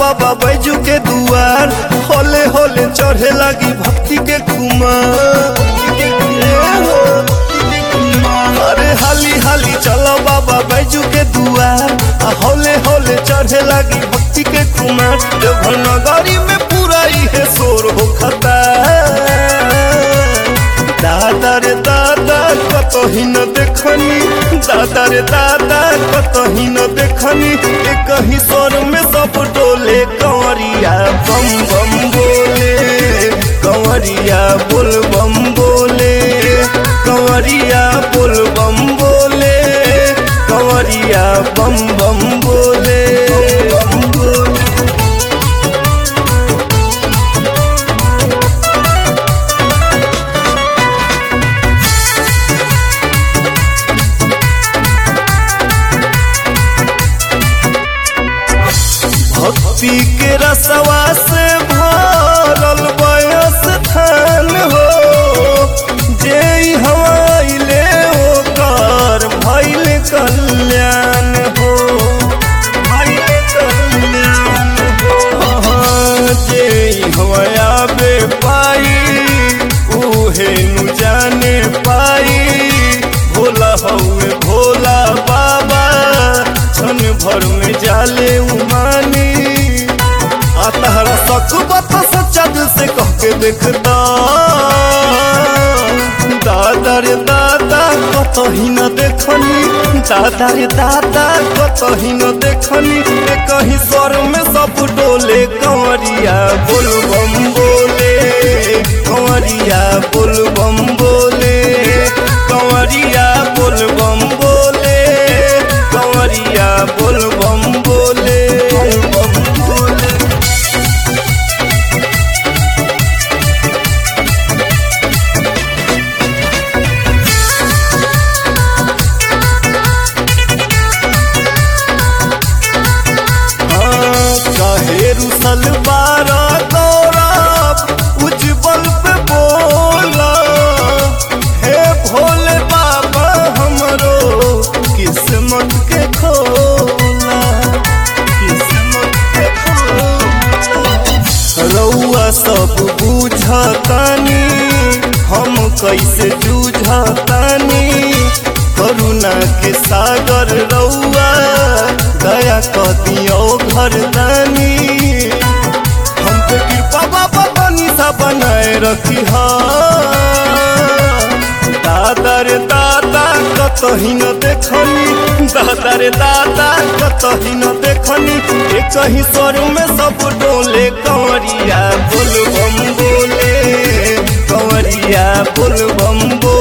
बाबा बैजू के दुआर, होले होले चढ़े लगी भक्ति के कुमार। अरे हाली हाली चलो बाबा बैजू के दुआर, होले होले चढ़े लगी भक्ति के कुमार। देवघर नगरी में पूरा इहे शोर हो खता, दादा रे दादा कतही न देखनी, दादा रे दादा कतही न देखनी। एक ही स्वर में सब डोले, कंवरिया बम बम बोले, कंवरिया बोल बम बोले, कंवरिया बोल बम बोले, कंवरिया बम बम बोले, बम बोले। भक्ति के रसवा से भरल बयस थान हो, जे हवाइले ओकर भइल कल्याण हो, भइल कल्याण हो। जे हवाया बे पाई उहे नु जाने पाई, भोला हउए भोला बाबा क्षण भर में जाले उमानी। तहरा सख बत सच्चा दिल से कह के देखता, दादा रे दादा कतही न देखनी, दादा रे दादा कतही न देखनी। एक ही स्वर में सब डोले, कंवरिया बोल बम बोले, कंवरिया बोल बम बोले, कंवरिया बोल बम बोले, कंवरिया बोल बम बोले, बम बोले। सलवार गौरव उज्जवल पे बोला, हे भोले बाबा हमरो किस्मत के खोला, किस्मत के खोला। रउआ सब बुझतानी हम कैसे जूझतानी, करुणा के सागर रउआ दया क दियो घरदानी। हम पे कृपा बाबा बनी सा बनाए रखी, दादा रे दादा कतही न देखनी, दादा रे दादा कतही न देखनी। एक ही स्वर में सब डोले, कंवरिया बोल बम बोले, कंवरिया बोल बम बोले।